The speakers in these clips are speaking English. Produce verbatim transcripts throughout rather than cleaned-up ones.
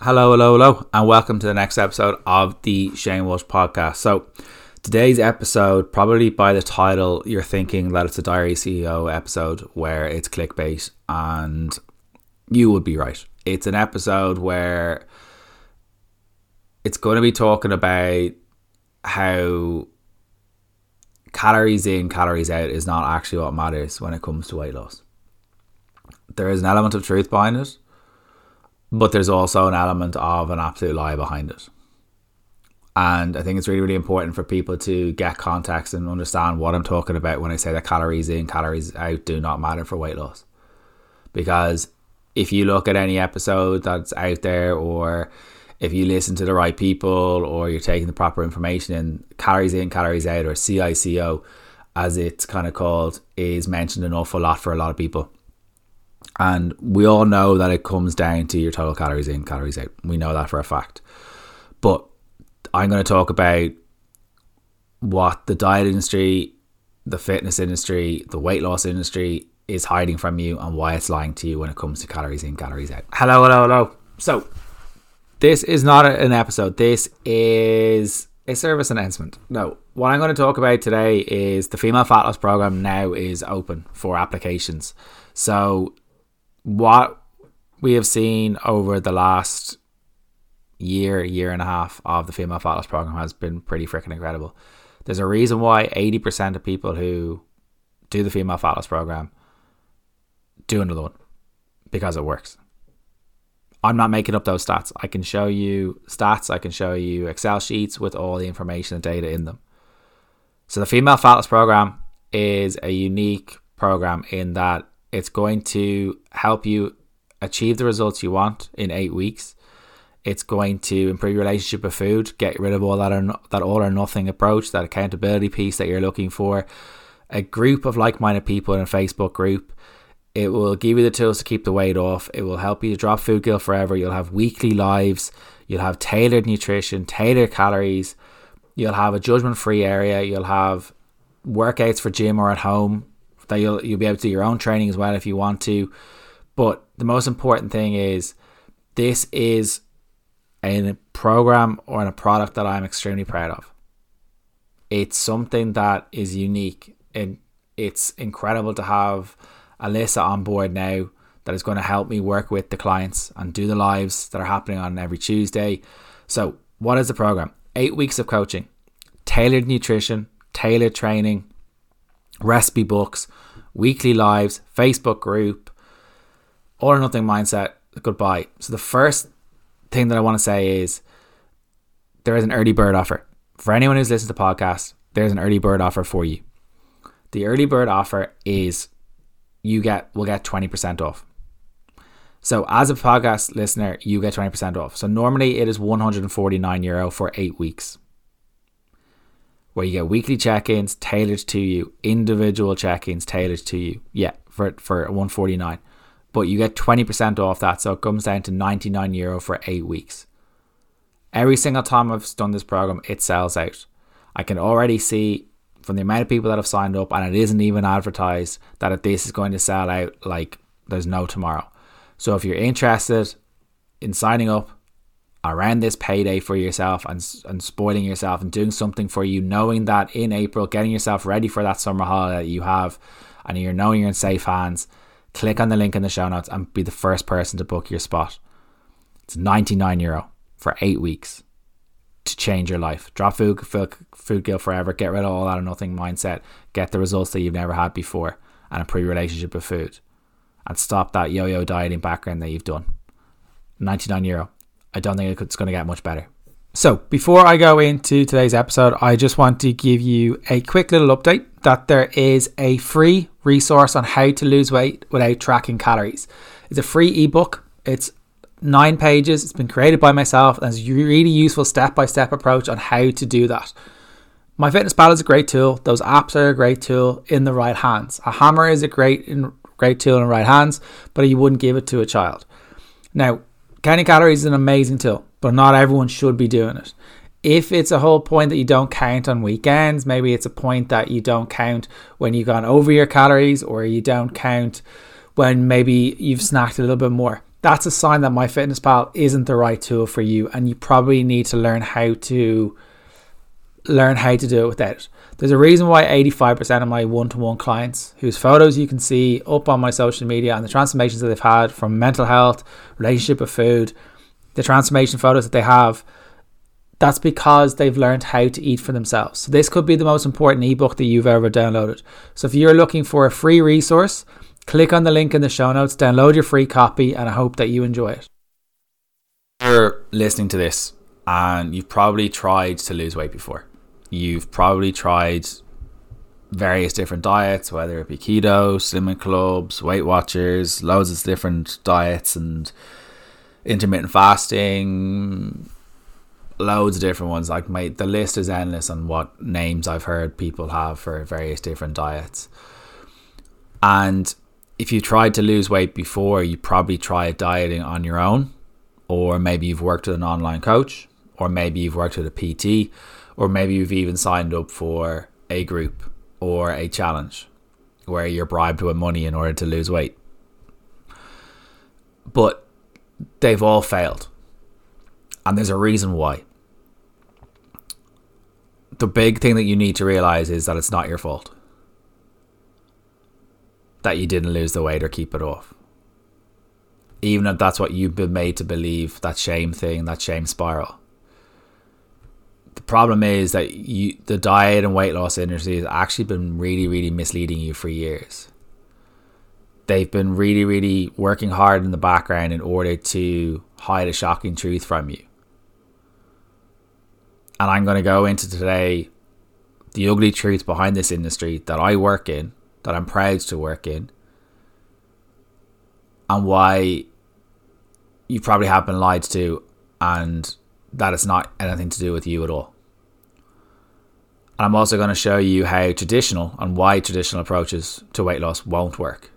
Hello, hello, hello, and welcome to the next episode of the Shane Walsh podcast. So, today's episode, probably by the title, you're thinking that it's a Diary C E O episode where it's clickbait, and you would be right. It's an episode where it's going to be talking about how calories in, calories out is not actually what matters when it comes to weight loss. There is an element of truth behind it, but there's also an element of an absolute lie behind it. And I think it's really, really important for people to get context and understand what I'm talking about when I say that calories in, calories out do not matter for weight loss. Because if you look at any episode that's out there, or if you listen to the right people, or you're taking the proper information in, calories in, calories out, or C I C O, as it's kind of called, is mentioned an awful lot for a lot of people. And we all know that it comes down to your total calories in, calories out. We know that for a fact. But I'm going to talk about what the diet industry, the fitness industry, the weight loss industry is hiding from you, and why it's lying to you when it comes to calories in, calories out. Hello, hello, hello. So, this is not an episode. This is a service announcement. No, what I'm going to talk about today is the Female Fat Loss Program now is open for applications. So, what we have seen over the last year, year and a half of the Female Fat Loss Program has been pretty freaking incredible. There's a reason why eighty percent of people who do the Female Fat Loss Program do another one, because it works. I'm not making up those stats. I can show you stats, I can show you Excel sheets with all the information and data in them. So the Female Fat Loss Program is a unique program in that it's going to help you achieve the results you want in eight weeks. It's going to improve your relationship with food, get rid of all that, or, that all or nothing approach, that accountability piece that you're looking for. A group of like-minded people in a Facebook group. It will give you the tools to keep the weight off. It will help you to drop food guilt forever. You'll have weekly lives. You'll have tailored nutrition, tailored calories. You'll have a judgment-free area. You'll have workouts for gym or at home that you'll you'll be able to do your own training as well if you want to. But the most important thing is this is a program or a product that I'm extremely proud of. It's something that is unique, and it's incredible to have Alyssa on board now that is going to help me work with the clients and do the lives that are happening on every Tuesday. So what is the program? Eight weeks of coaching, tailored nutrition, tailored training, recipe books, weekly lives, Facebook group, all or nothing mindset, goodbye. So the first thing that I want to say is there is an early bird offer. For anyone who's listened to the podcast, there's an early bird offer for you. The early bird offer is you get will get twenty percent off. So as a podcast listener, you get twenty percent off. So normally it is one hundred forty-nine euro for eight weeks. Where you get weekly check-ins tailored to you, individual check-ins tailored to you. Yeah, for for one hundred forty-nine. But you get twenty percent off that, so it comes down to ninety-nine euro for eight weeks. Every single time I've done this program, it sells out. I can already see from the amount of people that have signed up, and it isn't even advertised, that this is going to sell out like there's no tomorrow. So if you're interested in signing up around this payday for yourself and and spoiling yourself and doing something for you, knowing that in April, getting yourself ready for that summer holiday that you have, and you're knowing you're in safe hands, click on the link in the show notes and be the first person to book your spot. It's ninety-nine euro for eight weeks to change your life. Drop food, food, food guilt forever, get rid of all that or nothing mindset, get the results that you've never had before, and improve your relationship with food. And stop that yo-yo dieting background that you've done. ninety-nine euro. I don't think it's going to get much better. So before I go into today's episode, I just want to give you a quick little update that there is a free resource on how to lose weight without tracking calories. It's a free ebook. It's nine pages. It's been created by myself, and it's a really useful step-by-step approach on how to do that. MyFitnessPal is a great tool. Those apps are a great tool in the right hands. A hammer is a great in, great tool in the right hands, but you wouldn't give it to a child. Now, counting calories is an amazing tool, but not everyone should be doing it. If it's a whole point that you don't count on weekends, maybe it's a point that you don't count when you've gone over your calories, or you don't count when maybe you've snacked a little bit more, that's a sign that MyFitnessPal isn't the right tool for you, and you probably need to learn how to learn how to do it without it. There's a reason why eighty-five percent of my one-to-one clients, whose photos you can see up on my social media and the transformations that they've had from mental health, relationship with food, the transformation photos that they have, that's because they've learned how to eat for themselves. So this could be the most important ebook that you've ever downloaded. So if you're looking for a free resource, click on the link in the show notes, download your free copy, and I hope that you enjoy it. You're listening to this and you've probably tried to lose weight before. You've probably tried various different diets, whether it be keto, slimming clubs, Weight Watchers, loads of different diets and intermittent fasting, loads of different ones. Like my, the list is endless on what names I've heard people have for various different diets. And if you tried to lose weight before, you probably tried dieting on your own, or maybe you've worked with an online coach, or maybe you've worked with a P T, or maybe you've even signed up for a group or a challenge where you're bribed with money in order to lose weight. But they've all failed. And there's a reason why. The big thing that you need to realize is that it's not your fault that you didn't lose the weight or keep it off. Even if that's what you've been made to believe, that shame thing, that shame spiral. The problem is that you, the diet and weight loss industry has actually been really, really misleading you for years. They've been really, really working hard in the background in order to hide a shocking truth from you. And I'm going to go into today the ugly truth behind this industry that I work in, that I'm proud to work in, and why you probably have been lied to, and that it's not anything to do with you at all. And I'm also going to show you how traditional and why traditional approaches to weight loss won't work.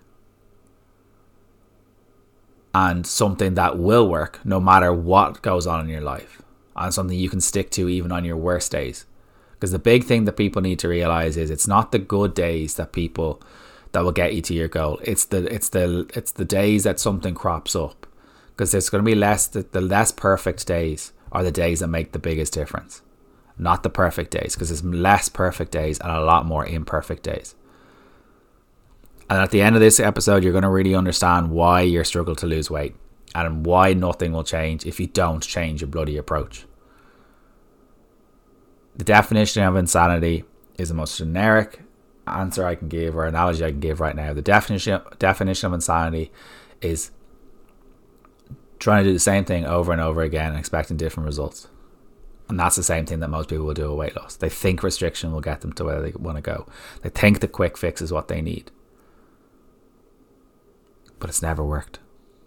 And something that will work no matter what goes on in your life. And something you can stick to even on your worst days. Because the big thing that people need to realize is it's not the good days that people that will get you to your goal. It's the it's the it's the days that something crops up. Because there's going to be less the, the less perfect days are the days that make the biggest difference. Not the perfect days, because there's less perfect days and a lot more imperfect days. And at the end of this episode, you're going to really understand why you struggle to lose weight and why nothing will change if you don't change your bloody approach. The definition of insanity is the most generic answer I can give, or analogy I can give right now. The definition definition of insanity is trying to do the same thing over and over again and expecting different results. And that's the same thing that most people will do with weight loss. They think restriction will get them to where they want to go. They think the quick fix is what they need. But it's never worked.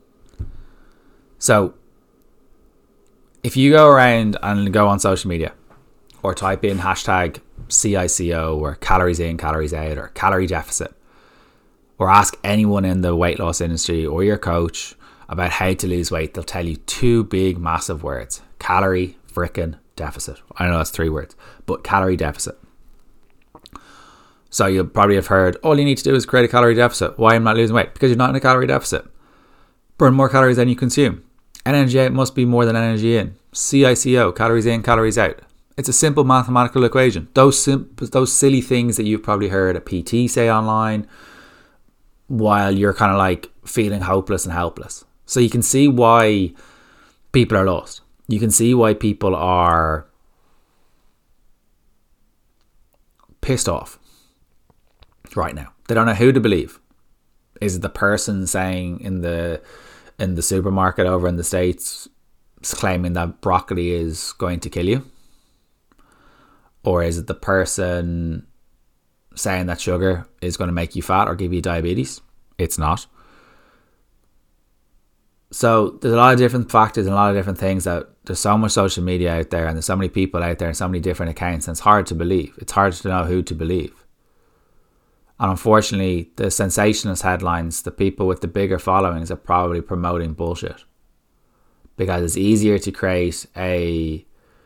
So, if you go around and go on social media or type in hashtag C I C O or calories in, calories out or calorie deficit, or ask anyone in the weight loss industry or your coach about how to lose weight, they'll tell you two big massive words: calorie frickin' deficit. I know that's three words, but calorie deficit. So you'll probably have heard, all you need to do is create a calorie deficit. Why am I not losing weight? Because you're not in a calorie deficit. Burn more calories than you consume. Energy out must be more than energy in. C I C O, calories in, calories out. It's a simple mathematical equation. Those sim- those silly things that you've probably heard a P T say online while you're kind of like feeling hopeless and helpless. So you can see why people are lost. You can see why people are pissed off right now. They don't know who to believe. Is it the person saying in the in the supermarket over in the States claiming that broccoli is going to kill you? Or is it the person saying that sugar is going to make you fat or give you diabetes? It's not. So there's a lot of different factors and a lot of different things that there's so much social media out there and there's so many people out there and so many different accounts, and it's hard to believe. It's hard to know who to believe. And unfortunately, the sensationalist headlines, the people with the bigger followings are probably promoting bullshit. Because it's easier to create a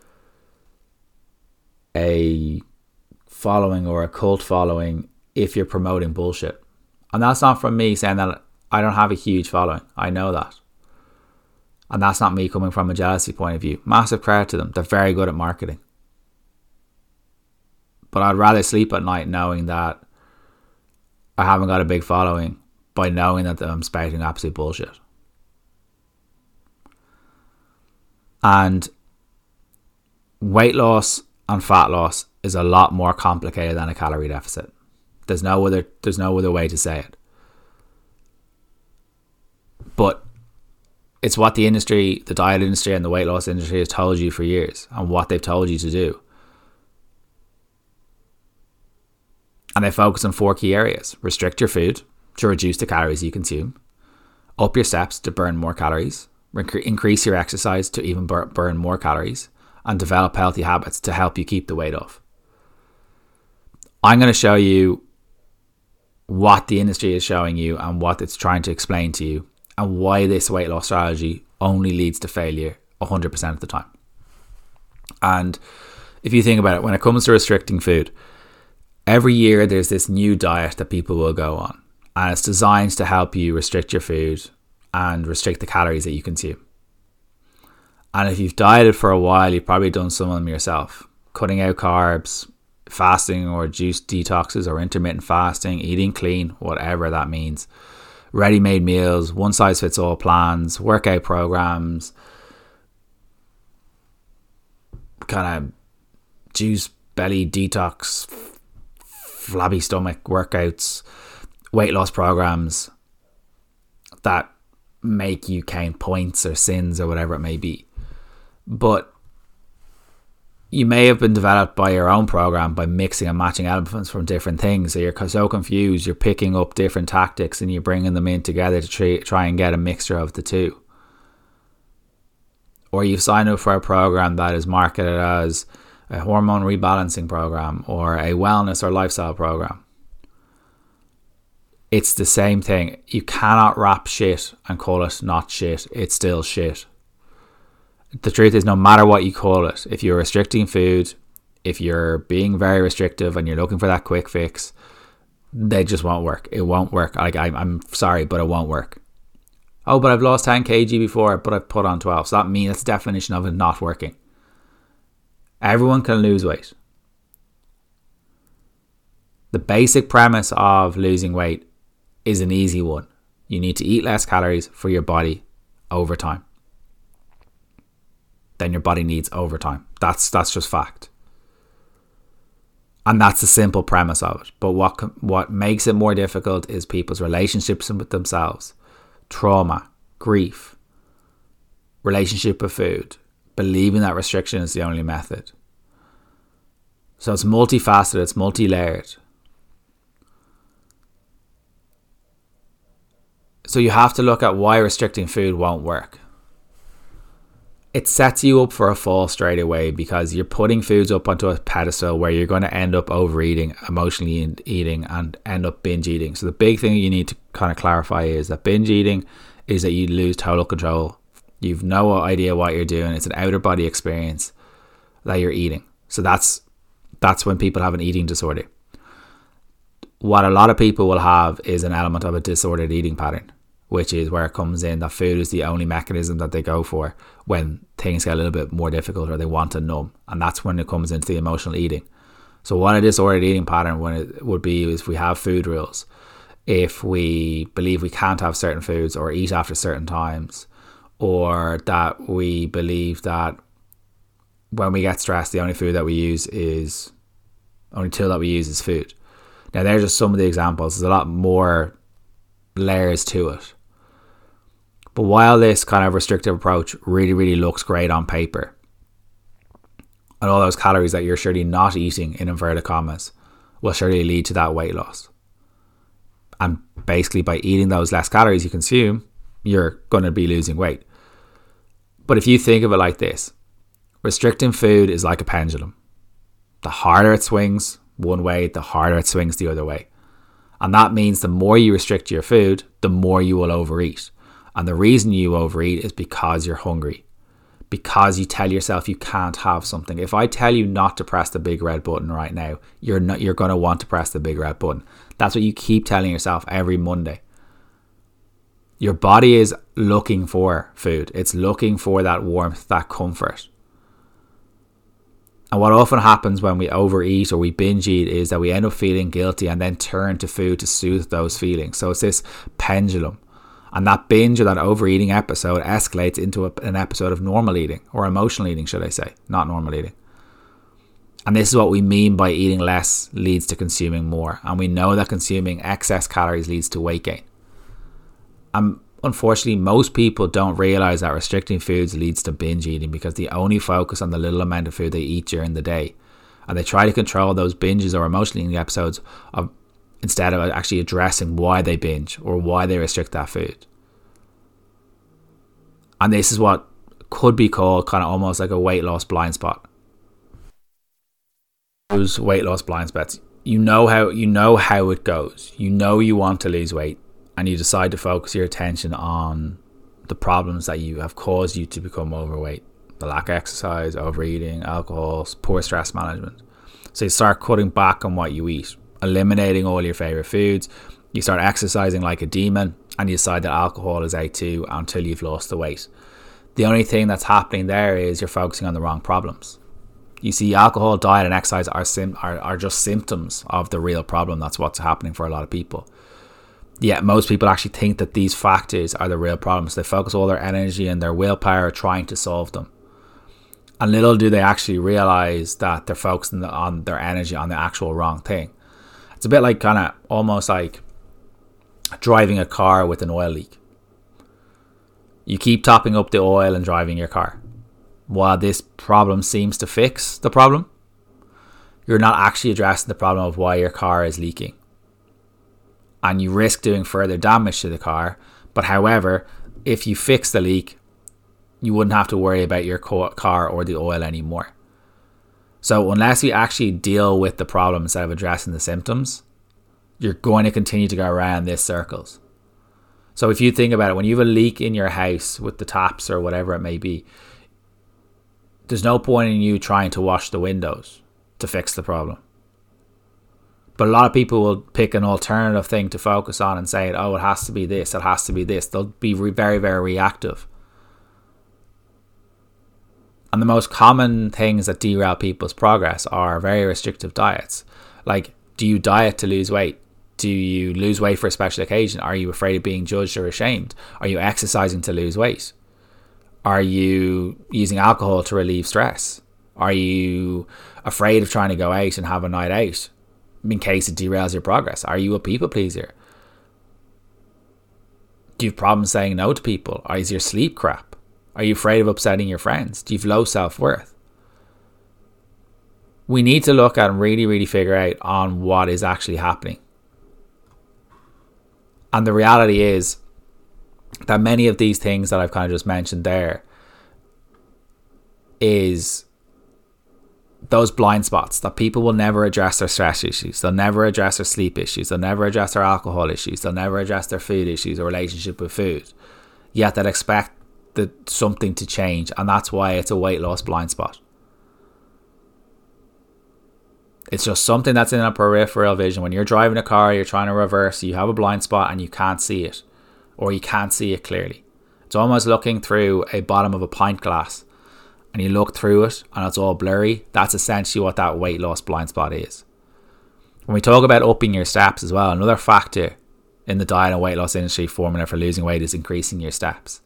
a following or a cult following if you're promoting bullshit. And that's not from me saying that I don't have a huge following. I know that. And that's not me coming from a jealousy point of view. Massive credit to them. They're very good at marketing. But I'd rather sleep at night knowing that I haven't got a big following by knowing that I'm spouting absolute bullshit. And weight loss and fat loss is a lot more complicated than a calorie deficit. There's no other there's no other way to say it. But it's what the industry, the diet industry and the weight loss industry has told you for years, and what they've told you to do. And they focus on four key areas. Restrict your food to reduce the calories you consume. Up your steps to burn more calories. Increase your exercise to even burn more calories. And develop healthy habits to help you keep the weight off. I'm going to show you what the industry is showing you and what it's trying to explain to you, and why this weight loss strategy only leads to failure one hundred percent of the time. And if you think about it, when it comes to restricting food, every year there's this new diet that people will go on, and it's designed to help you restrict your food and restrict the calories that you consume. And if you've dieted for a while, you've probably done some of them yourself. Cutting out carbs, fasting or juice detoxes or intermittent fasting, eating clean, whatever that means. Ready-made meals, one-size-fits-all plans, workout programs, kind of juice belly detox, flabby stomach workouts, weight loss programs that make you count points or sins or whatever it may be. But you may have been developed by your own program by mixing and matching elements from different things. So you're so confused, you're picking up different tactics and you're bringing them in together to try, try and get a mixture of the two. Or you've signed up for a program that is marketed as a hormone rebalancing program or a wellness or lifestyle program. It's the same thing. You cannot wrap shit and call it not shit. It's still shit. The truth is, no matter what you call it, if you're restricting food, if you're being very restrictive and you're looking for that quick fix, they just won't work. It won't work. Like, I'm, I'm sorry, but it won't work. Oh, but I've lost ten kilograms before, but I've put on twelve. So that means that's the definition of it not working. Everyone can lose weight. The basic premise of losing weight is an easy one. You need to eat less calories for your body over time than your body needs over time. That's that's just fact. And that's the simple premise of it. But what what makes it more difficult is people's relationships with themselves, trauma, grief, relationship with food, believing that restriction is the only method. So it's multifaceted, it's multi-layered. So you have to look at why restricting food won't work. It sets you up for a fall straight away because you're putting foods up onto a pedestal where you're going to end up overeating, emotionally eating, and end up binge eating. So the big thing you need to kind of clarify is that binge eating is that you lose total control. You've no idea what you're doing. It's an outer body experience that you're eating. So that's that's when people have an eating disorder. What a lot of people will have is an element of a disordered eating pattern, which is where it comes in that food is the only mechanism that they go for when things get a little bit more difficult or they want to numb. And that's when it comes into the emotional eating. So what a disordered eating pattern when it would be is if we have food rules, if we believe we can't have certain foods or eat after certain times, or that we believe that when we get stressed, the only food that we use is, only tool that we use is food. Now, there's just some of the examples. There's a lot more layers to it. But while this kind of restrictive approach really, really looks great on paper, and all those calories that you're surely not eating, in inverted commas, will surely lead to that weight loss. And basically by eating those less calories you consume, you're going to be losing weight. But if you think of it like this, restricting food is like a pendulum. The harder it swings one way, the harder it swings the other way. And that means the more you restrict your food, the more you will overeat. And the reason you overeat is because you're hungry. Because you tell yourself you can't have something. If I tell you not to press the big red button right now, you're not you're going to want to press the big red button. That's what you keep telling yourself every Monday. Your body is looking for food. It's looking for that warmth, that comfort. And what often happens when we overeat or we binge eat is that we end up feeling guilty and then turn to food to soothe those feelings. So it's this pendulum. And that binge or that overeating episode escalates into a, an episode of normal eating, or emotional eating, should I say, not normal eating. And this is what we mean by eating less leads to consuming more. And we know that consuming excess calories leads to weight gain. And unfortunately, most people don't realize that restricting foods leads to binge eating because they only focus on the little amount of food they eat during the day. And they try to control those binges or emotional eating episodes of, instead of actually addressing why they binge or why they restrict that food. And this is what could be called kind of almost like a weight loss blind spot. Those weight loss blind spots. You know how you know how it goes. You know you want to lose weight, and you decide to focus your attention on the problems that you have caused you to become overweight. The lack of exercise, overeating, alcohol, poor stress management. So you start cutting back on what you eat, eliminating all your favorite foods. You start exercising like a demon, and you decide that alcohol is out too until you've lost the weight. The only thing that's happening there is you're focusing on the wrong problems. You see, alcohol, diet and exercise are, sim- are, are just symptoms of the real problem. That's what's happening for a lot of people. Yet most people actually think that these factors are the real problems. They focus all their energy and their willpower trying to solve them. And little do they actually realize that they're focusing on their energy on the actual wrong thing. It's a bit like kind of almost like driving a car with an oil leak. You keep topping up the oil and driving your car. While this problem seems to fix the problem, you're not actually addressing the problem of why your car is leaking. And you risk doing further damage to the car. But however, if you fix the leak, you wouldn't have to worry about your car or the oil anymore. So unless you actually deal with the problem instead of addressing the symptoms, you're going to continue to go around these circles. So if you think about it, when you have a leak in your house with the taps or whatever it may be, there's no point in you trying to wash the windows to fix the problem. But a lot of people will pick an alternative thing to focus on and say, oh, it has to be this, it has to be this. They'll be re- very, very reactive. And the most common things that derail people's progress are very restrictive diets. Like, do you diet to lose weight? Do you lose weight for a special occasion? Are you afraid of being judged or ashamed? Are you exercising to lose weight? Are you using alcohol to relieve stress? Are you afraid of trying to go out and have a night out in case it derails your progress? Are you a people pleaser? Do you have problems saying no to people? Or is your sleep crap? Are you afraid of upsetting your friends? Do you have low self-worth? We need to look at and really, really figure out on what is actually happening. And the reality is that many of these things that I've kind of just mentioned there is those blind spots that people will never address their stress issues. They'll never address their sleep issues. They'll never address their alcohol issues. They'll never address their food issues or relationship with food. Yet they'll expect the, something to change. And that's why it's a weight loss blind spot. It's just something that's in a peripheral vision. When you're driving a car, you're trying to reverse, you have a blind spot and you can't see it. Or you can't see it clearly. It's almost looking through a bottom of a pint glass and you look through it and it's all blurry. That's essentially what that weight loss blind spot is. When we talk about upping your steps as well, another factor in the diet and weight loss industry formula for losing weight is increasing your steps.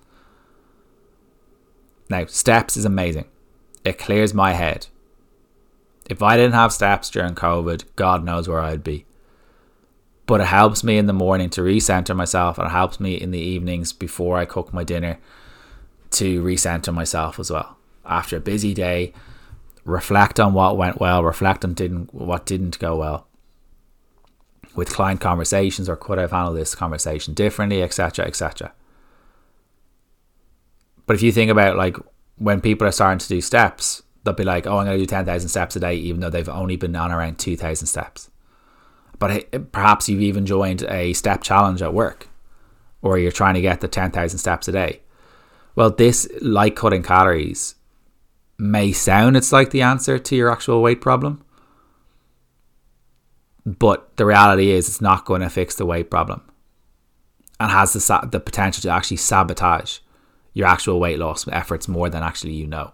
Now, steps is amazing. It clears my head. If I didn't have steps during COVID, God knows where I'd be. But it helps me in the morning to recenter myself, and it helps me in the evenings before I cook my dinner to recenter myself as well. After a busy day, reflect on what went well, reflect on didn't what didn't go well. With client conversations, or could I have handled this conversation differently, et cetera, et cetera. But if you think about like when people are starting to do steps, they'll be like, oh, I'm going to do ten thousand steps a day, even though they've only been on around two thousand steps. But perhaps you've even joined a step challenge at work, or you're trying to get the ten thousand steps a day. Well, this, like cutting calories, may sound it's like the answer to your actual weight problem. But the reality is it's not going to fix the weight problem. and has the, sa- the potential to actually sabotage your actual weight loss efforts more than actually you know.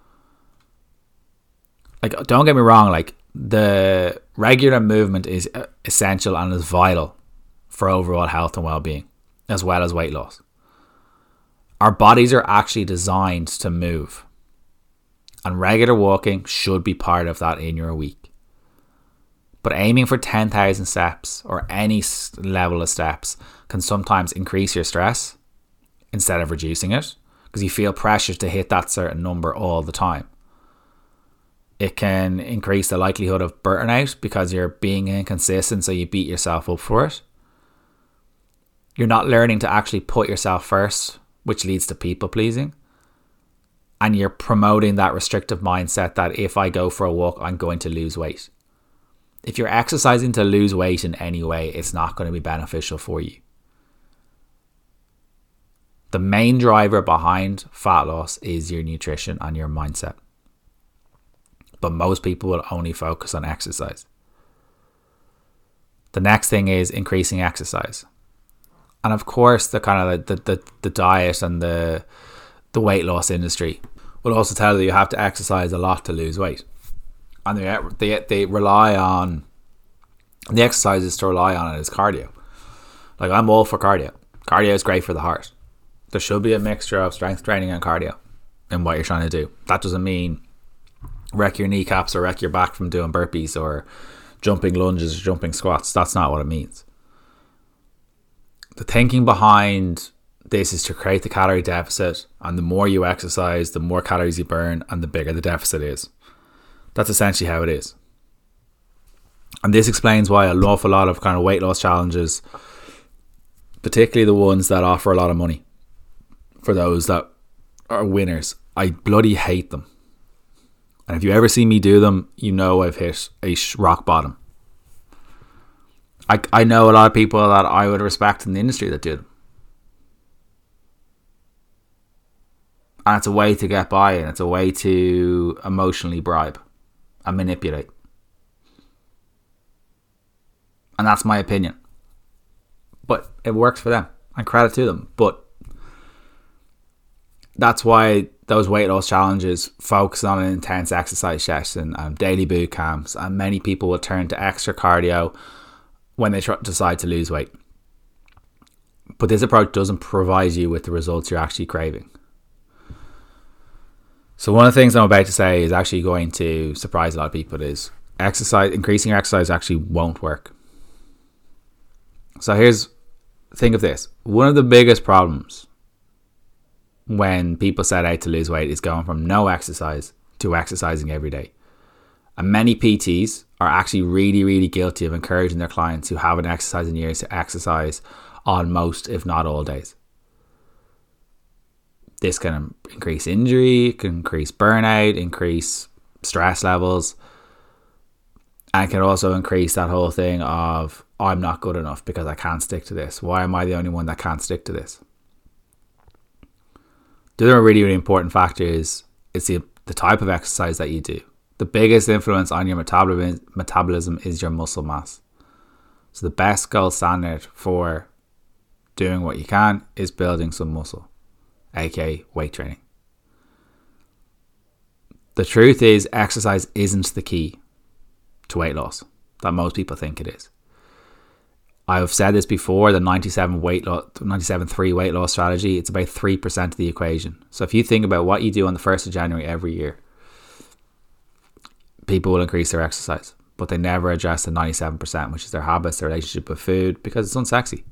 Like, don't get me wrong, like, the regular movement is essential and is vital for overall health and well-being, as well as weight loss. Our bodies are actually designed to move, and regular walking should be part of that in your week. But aiming for ten thousand steps or any level of steps can sometimes increase your stress instead of reducing it, because you feel pressure to hit that certain number all the time. It can increase the likelihood of burnout because you're being inconsistent, so you beat yourself up for it. You're not learning to actually put yourself first, which leads to people pleasing. And you're promoting that restrictive mindset that if I go for a walk, I'm going to lose weight. If you're exercising to lose weight in any way, it's not going to be beneficial for you. The main driver behind fat loss is your nutrition and your mindset. But most people will only focus on exercise. The next thing is increasing exercise. And of course, the kind of the, the, the diet and the the weight loss industry will also tell you you have to exercise a lot to lose weight. And they, they, they rely on, the exercises to rely on it is cardio. Like, I'm all for cardio. Cardio is great for the heart. There should be a mixture of strength training and cardio in what you're trying to do. That doesn't mean wreck your kneecaps or wreck your back from doing burpees or jumping lunges or jumping squats. That's not what it means. The thinking behind this is to create the calorie deficit, and the more you exercise, the more calories you burn and the bigger the deficit is. That's essentially how it is. And this explains why an awful lot of kind of weight loss challenges, particularly the ones that offer a lot of money, for those that are winners, I bloody hate them. And if you ever see me do them, you know I've hit a rock bottom. I, I know a lot of people that I would respect in the industry that do them. And it's a way to get by, and it's a way to emotionally bribe and manipulate. And that's my opinion. But it works for them, and credit to them. But that's why those weight loss challenges focus on an intense exercise session and daily boot camps, and many people will turn to extra cardio when they try, decide to lose weight. But this approach doesn't provide you with the results you're actually craving. So one of the things I'm about to say is actually going to surprise a lot of people is exercise, increasing your exercise actually won't work. So here's, think of this. One of the biggest problems when people set out to lose weight is going from no exercise to exercising every day. And many P Ts are actually really, really guilty of encouraging their clients who haven't exercised in years to exercise on most, if not all days. This can increase injury, can increase burnout, increase stress levels, and can also increase that whole thing of, I'm not good enough because I can't stick to this. Why am I the only one that can't stick to this? The other really, really important factor is it's the, the type of exercise that you do. The biggest influence on your metabolism, metabolism is your muscle mass. So the best gold standard for doing what you can is building some muscle, aka weight training. The truth is, exercise isn't the key to weight loss that most people think it is. I've said this before, the ninety-seven weight loss, ninety-seven three weight loss strategy, it's about three percent of the equation. So if you think about what you do on the first of January every year, people will increase their exercise, but they never address the ninety-seven percent, which is their habits, their relationship with food, because it's unsexy.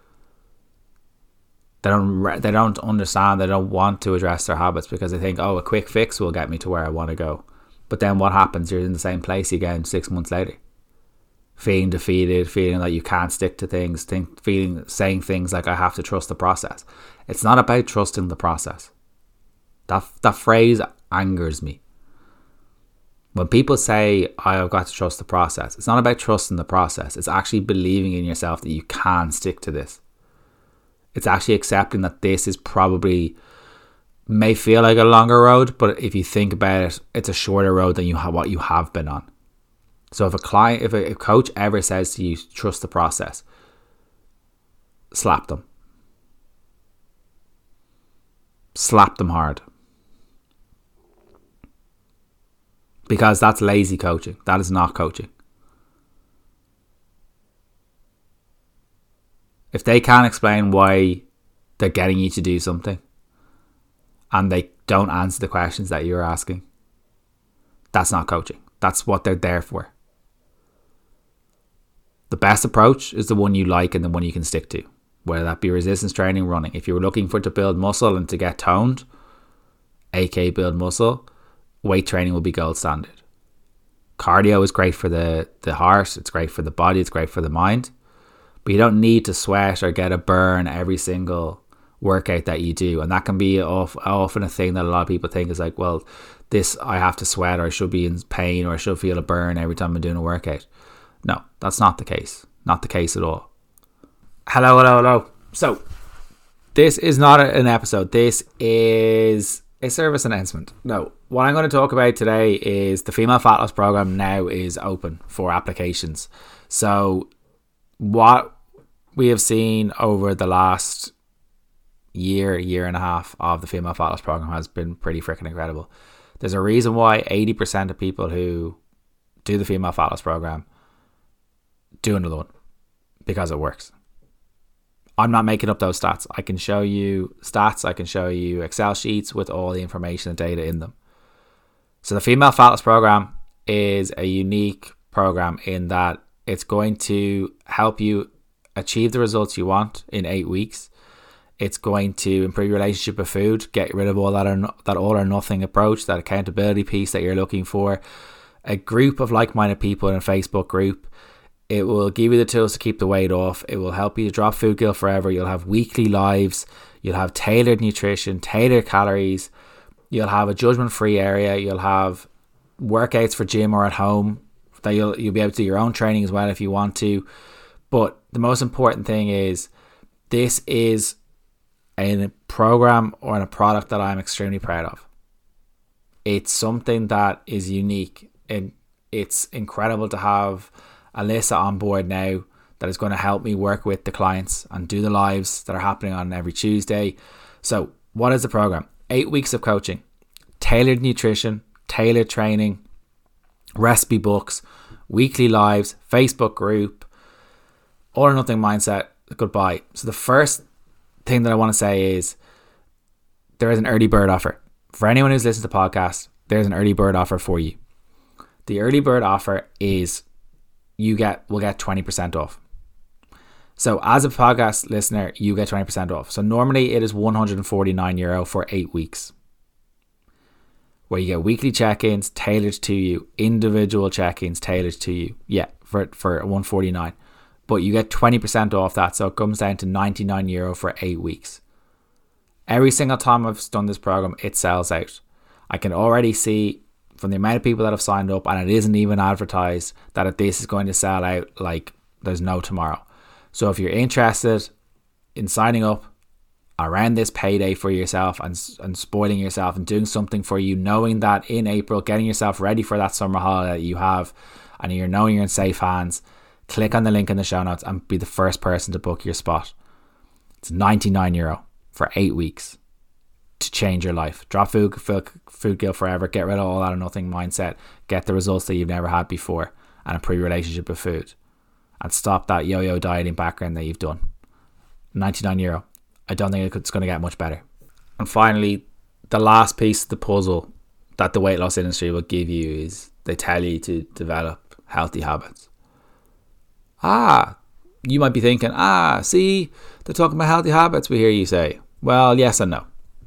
They don't, they don't understand, they don't want to address their habits because they think, oh, a quick fix will get me to where I want to go. But then what happens? You're in the same place again six months later. Feeling defeated, feeling like you can't stick to things, think, feeling, saying things like, I have to trust the process. It's not about trusting the process. That, that phrase angers me. When people say, I've got to trust the process, it's not about trusting the process. It's actually believing in yourself that you can stick to this. It's actually accepting that this is probably, may feel like a longer road, but if you think about it, it's a shorter road than you have, what you have been on. So if a client, if a, a coach ever says to you, trust the process, slap them. slap them hard. Because that's lazy coaching. That is not coaching. If they can't explain why they're getting you to do something and they don't answer the questions that you're asking, that's not coaching. That's what they're there for. The best approach is the one you like and the one you can stick to, whether that be resistance training, running. If you're looking for to build muscle and to get toned, aka build muscle, weight training will be gold standard. Cardio is great for the, the heart, it's great for the body, it's great for the mind. But you don't need to sweat or get a burn every single workout that you do. And that can be off, often a thing that a lot of people think is like, well, this I have to sweat, or I should be in pain, or I should feel a burn every time I'm doing a workout. No, that's not the case. Not the case at all. Hello, hello, hello. So, this is not an episode. This is a service announcement. No, what I'm going to talk about today is the Female Fat Loss Program now is open for applications. So, what we have seen over the last year, year and a half of the Female Fat Loss Program has been pretty freaking incredible. There's a reason why eighty percent of people who do the Female Fat Loss Program do another one, because it works. I'm not making up those stats. I can show you stats. I can show you Excel sheets with all the information and data in them. So the Female Fat Loss Program is a unique program in that it's going to help you achieve the results you want in eight weeks. It's going to improve your relationship with food, get rid of all that, or, that all or nothing approach, that accountability piece that you're looking for. A group of like-minded people in a Facebook group. It will give you the tools to keep the weight off. It will help you to drop food guilt forever. You'll have weekly lives. You'll have tailored nutrition, tailored calories. You'll have a judgment-free area. You'll have workouts for gym or at home that you'll you'll be able to do your own training as well if you want to. But the most important thing is this is a program or a product that I'm extremely proud of. It's something that is unique, and it's incredible to have Alyssa on board now that is going to help me work with the clients and do the lives that are happening on every Tuesday. So what is the program? Eight weeks of coaching, tailored nutrition, tailored training, recipe books, weekly lives, Facebook group, all or nothing mindset, goodbye. So the first thing that I want to say is there is an early bird offer. For anyone who's listened to the podcast, there's an early bird offer for you. The early bird offer is you get will get twenty percent off. So as a podcast listener, you get twenty percent off. So normally it is one hundred forty-nine euro for eight weeks. Where you get weekly check-ins tailored to you, individual check-ins tailored to you. Yeah, for for one hundred forty-nine. But you get twenty percent off that, so it comes down to ninety-nine euro for eight weeks. Every single time I've done this program, it sells out. I can already see from the amount of people that have signed up, and it isn't even advertised, that this is going to sell out like there's no tomorrow. So if you're interested in signing up around this payday for yourself and, and spoiling yourself and doing something for you, knowing that in April, getting yourself ready for that summer holiday that you have, and you're knowing you're in safe hands, click on the link in the show notes and be the first person to book your spot. It's ninety-nine euro for eight weeks to change your life. Drop food, food, food guilt forever. Get rid of all that or nothing mindset. Get the results that you've never had before and improve your relationship with food. And stop that yo-yo dieting background that you've done. ninety-nine euro. I don't think it's going to get much better. And finally, the last piece of the puzzle that the weight loss industry will give you is they tell you to develop healthy habits. Ah, you might be thinking, ah, see, they're talking about healthy habits, we hear you say. Well, yes and no.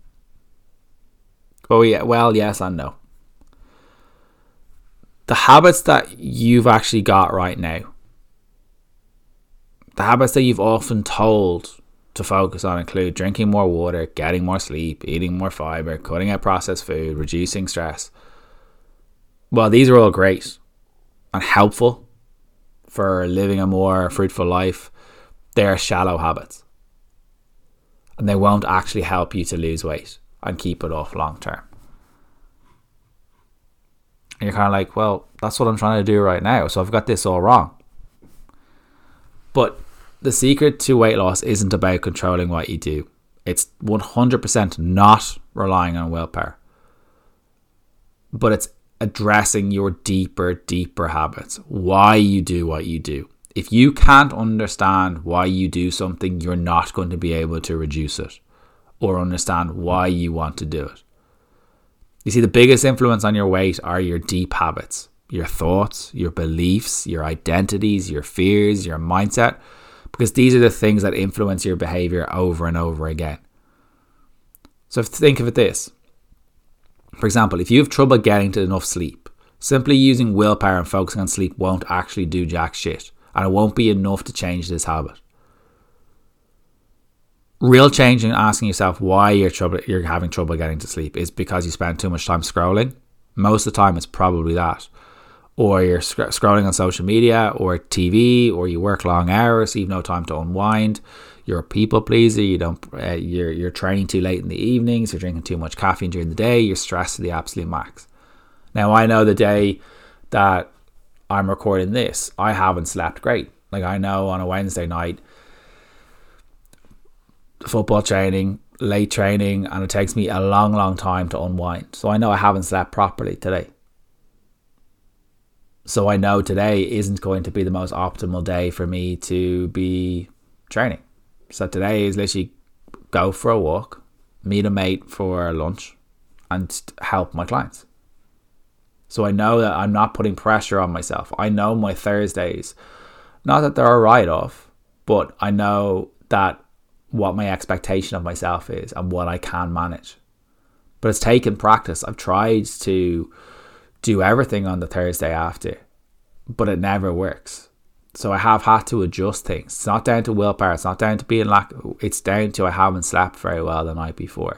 Oh yeah, well, yes and no. The habits that you've actually got right now, the habits that you've often told to focus on include drinking more water, getting more sleep, eating more fiber, cutting out processed food, reducing stress. Well, these are all great and helpful for living a more fruitful life. They're shallow habits, and they won't actually help you to lose weight and keep it off long term. And you're kind of like, well, that's what I'm trying to do right now, so I've got this all wrong. But the secret to weight loss isn't about controlling what you do. It's one hundred percent not relying on willpower, but it's addressing your deeper, deeper habits, why you do what you do. If you can't understand why you do something, you're not going to be able to reduce it or understand why you want to do it. You see, the biggest influence on your weight are your deep habits, your thoughts, your beliefs, your identities, your fears, your mindset, because these are the things that influence your behavior over and over again. So think of it this. For example, if you have trouble getting to enough sleep, simply using willpower and focusing on sleep won't actually do jack shit, and it won't be enough to change this habit. Real change in asking yourself why you're trouble you're having trouble getting to sleep is because you spend too much time scrolling. Most of the time it's probably that. Or you're sc- scrolling on social media or T V, or you work long hours so you've no time to unwind. You're a people pleaser. You don't. Uh, you're you're training too late in the evenings. You're drinking too much caffeine during the day. You're stressed to the absolute max. Now I know the day that I'm recording this, I haven't slept great. Like I know on a Wednesday night, football training, late training, and it takes me a long, long time to unwind. So I know I haven't slept properly today. So I know today isn't going to be the most optimal day for me to be training. So today is literally go for a walk, meet a mate for lunch, and help my clients. So I know that I'm not putting pressure on myself. I know my Thursdays, not that they're a write-off, but I know that what my expectation of myself is and what I can manage. But it's taken practice. I've tried to do everything on the Thursday after, but it never works. So I have had to adjust things. It's not down to willpower. It's not down to being lack. It's down to I haven't slept very well the night before.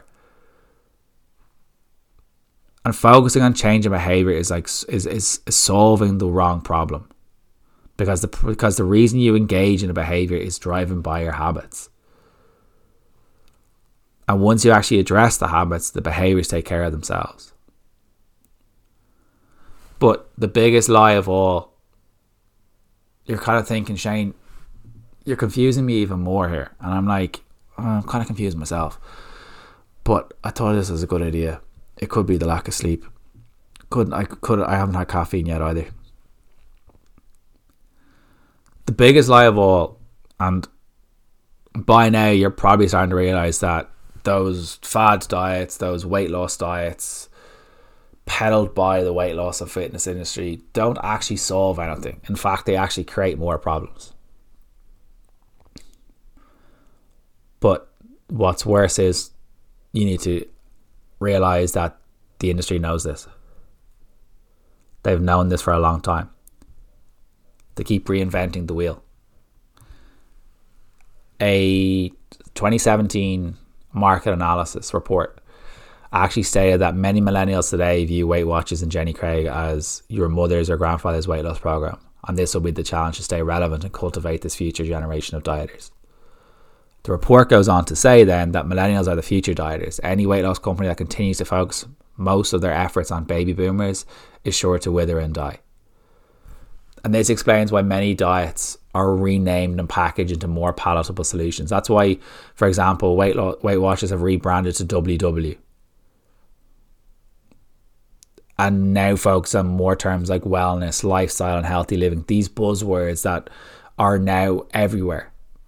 And focusing on changing behavior is like is, is, is solving the wrong problem, because the because the reason you engage in a behavior is driven by your habits. And once you actually address the habits, the behaviors take care of themselves. But the biggest lie of all, you're kind of thinking, Shane, you're confusing me even more here. And I'm like, oh, I'm kind of confused myself. But I thought this was a good idea. It could be the lack of sleep. Couldn't I could I haven't had caffeine yet either. The biggest lie of all, and by now you're probably starting to realise that those fad diets, those weight loss diets peddled by the weight loss and fitness industry don't actually solve anything. In fact, they actually create more problems. But what's worse is you need to realise that the industry knows this. They've known this for a long time. They keep reinventing the wheel. A twenty seventeen market analysis report actually stated that many millennials today view Weight Watchers and Jenny Craig as your mother's or grandfather's weight loss program, and this will be the challenge to stay relevant and cultivate this future generation of dieters. The report goes on to say then that millennials are the future dieters. Any weight loss company that continues to focus most of their efforts on baby boomers is sure to wither and die. And this explains why many diets are renamed and packaged into more palatable solutions. That's why, for example, Weight, Lo- Weight Watchers have rebranded to W W and now focus on more terms like wellness, lifestyle and healthy living. These buzzwords that are now everywhere.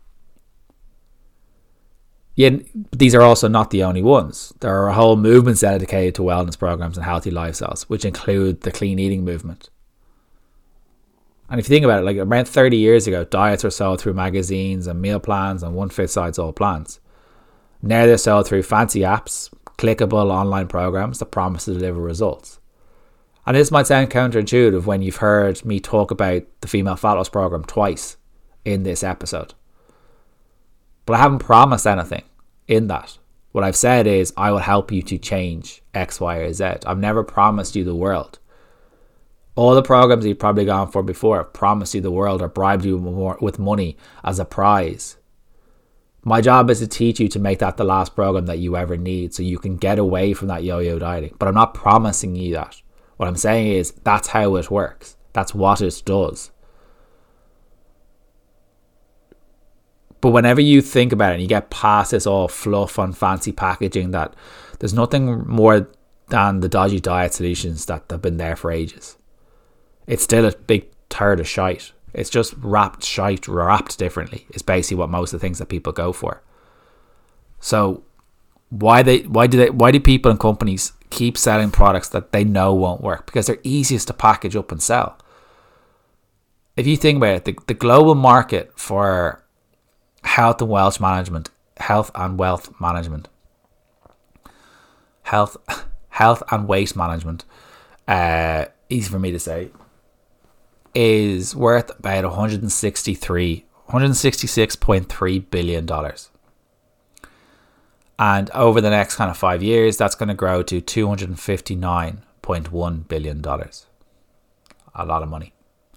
Yet these are also not the only ones. There are whole movements dedicated to wellness programs and healthy lifestyles, which include the clean eating movement. And if you think about it, like around thirty years ago, diets were sold through magazines and meal plans and one fit size all plans. Now they're sold through fancy apps, clickable online programs that promise to deliver results. And this might sound counterintuitive when you've heard me talk about the female fat loss program twice in this episode. But I haven't promised anything in that. What I've said is I will help you to change X, Y, or Z. I've never promised you the world. All the programs you've probably gone for before have promised you the world or bribed you more with money as a prize. My job is to teach you to make that the last program that you ever need so you can get away from that yo-yo dieting. But I'm not promising you that. What I'm saying is that's how it works. That's what it does. But whenever you think about it and you get past this all fluff on fancy packaging, that there's nothing more than the dodgy diet solutions that have been there for ages. It's still a big turd of shite. It's just wrapped shite, wrapped differently. It's basically what most of the things that people go for. So why they why do they why do people and companies keep selling products that they know won't work? Because they're easiest to package up and sell. If you think about it, the, the global market for health and wealth management, health and wealth management, health, health and waste management, uh, easy for me to say, is worth about one hundred sixty-three, one hundred sixty-six point three billion dollars. And over the next kind of five years, that's going to grow to two hundred fifty-nine point one billion dollars. A lot of money.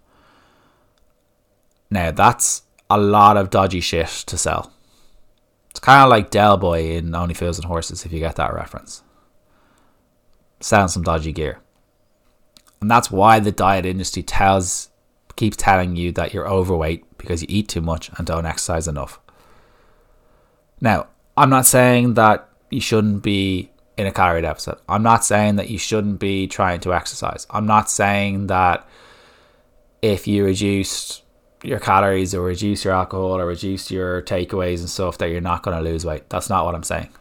Now, that's a lot of dodgy shit to sell. It's kind of like Del Boy in Only Fools and Horses, if you get that reference. Selling some dodgy gear. And that's why the diet industry tells, keeps telling you that you're overweight because you eat too much and don't exercise enough. Now, I'm not saying that you shouldn't be in a calorie deficit. I'm not saying that you shouldn't be trying to exercise. I'm not saying that if you reduced your calories or reduce your alcohol or reduce your takeaways and stuff that you're not going to lose weight. That's not what I'm saying.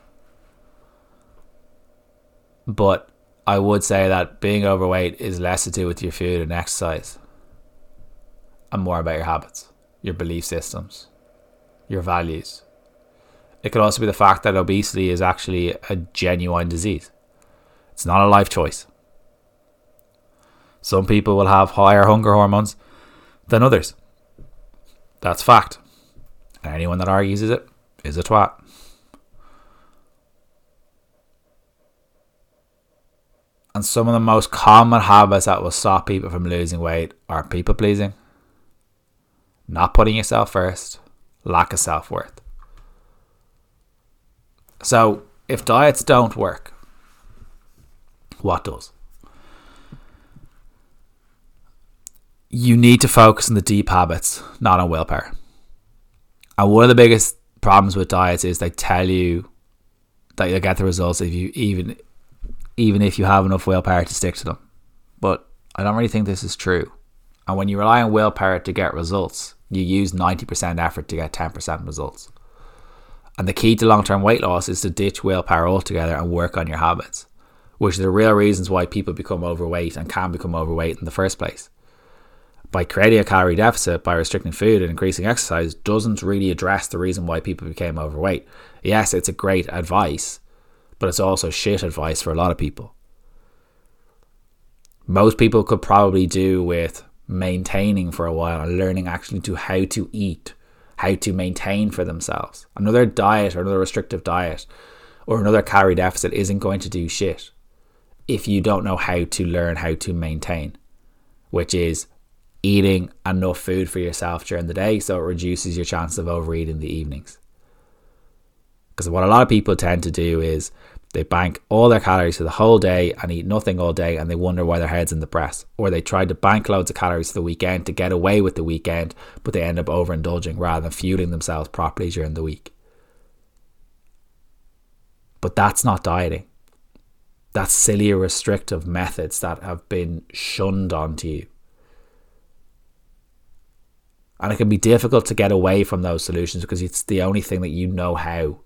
But I would say that being overweight is less to do with your food and exercise and more about your habits, your belief systems, your values. It could also be the fact that obesity is actually a genuine disease. It's not a life choice. Some people will have higher hunger hormones than others. That's fact. And anyone that argues it is a twat. And some of the most common habits that will stop people from losing weight are people pleasing, not putting yourself first, lack of self-worth. So if diets don't work, what does? You need to focus on the deep habits, not on willpower. And one of the biggest problems with diets is they tell you that you'll get the results if you even even if you have enough willpower to stick to them. But I don't really think this is true. And when you rely on willpower to get results, you use ninety percent effort to get ten percent results. And the key to long-term weight loss is to ditch willpower altogether and work on your habits, which are the real reasons why people become overweight and can become overweight in the first place. By creating a calorie deficit, by restricting food and increasing exercise, doesn't really address the reason why people became overweight. Yes, it's a great advice, but it's also shit advice for a lot of people. Most people could probably do with maintaining for a while and learning actually to how to eat, how to maintain for themselves. Another diet or another restrictive diet or another calorie deficit isn't going to do shit if you don't know how to learn how to maintain, which is eating enough food for yourself during the day so it reduces your chance of overeating in the evenings. Because what a lot of people tend to do is they bank all their calories for the whole day and eat nothing all day, and they wonder why their head's in the press. Or they try to bank loads of calories for the weekend to get away with the weekend, but they end up overindulging rather than fueling themselves properly during the week. But that's not dieting. That's silly restrictive methods that have been shunned onto you. And it can be difficult to get away from those solutions because it's the only thing that you know how.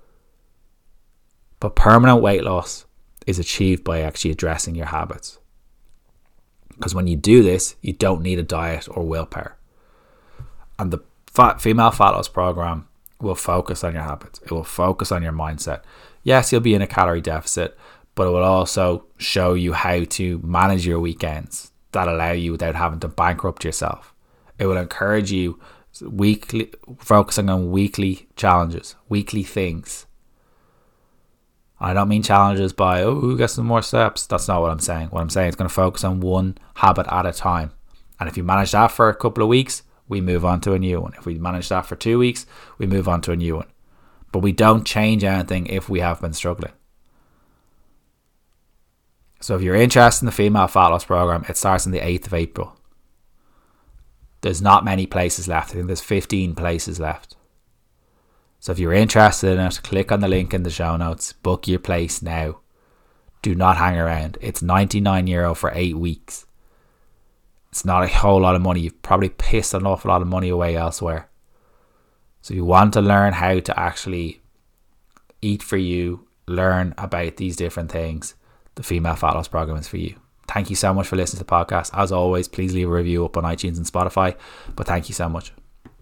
But permanent weight loss is achieved by actually addressing your habits. Because when you do this, you don't need a diet or willpower. And the fat, female fat loss program will focus on your habits. It will focus on your mindset. Yes, you'll be in a calorie deficit, but it will also show you how to manage your weekends that allow you without having to bankrupt yourself. It will encourage you weekly, focusing on weekly challenges, weekly things. I don't mean challenges by, oh, who gets some more steps? That's not what I'm saying. What I'm saying is going to focus on one habit at a time. And if you manage that for a couple of weeks, we move on to a new one. If we manage that for two weeks, we move on to a new one. But we don't change anything if we have been struggling. So if you're interested in the female fat loss program, it starts on the eighth of April. There's not many places left. I think there's fifteen places left. So if you're interested in it, click on the link in the show notes, book your place now. Do not hang around. It's ninety-nine euro for eight weeks. It's not a whole lot of money. You've probably pissed an awful lot of money away elsewhere. So if you want to learn how to actually eat for you, learn about these different things, the Female Fat Loss Program is for you. Thank you so much for listening to the podcast. As always, please leave a review up on iTunes and Spotify. But thank you so much.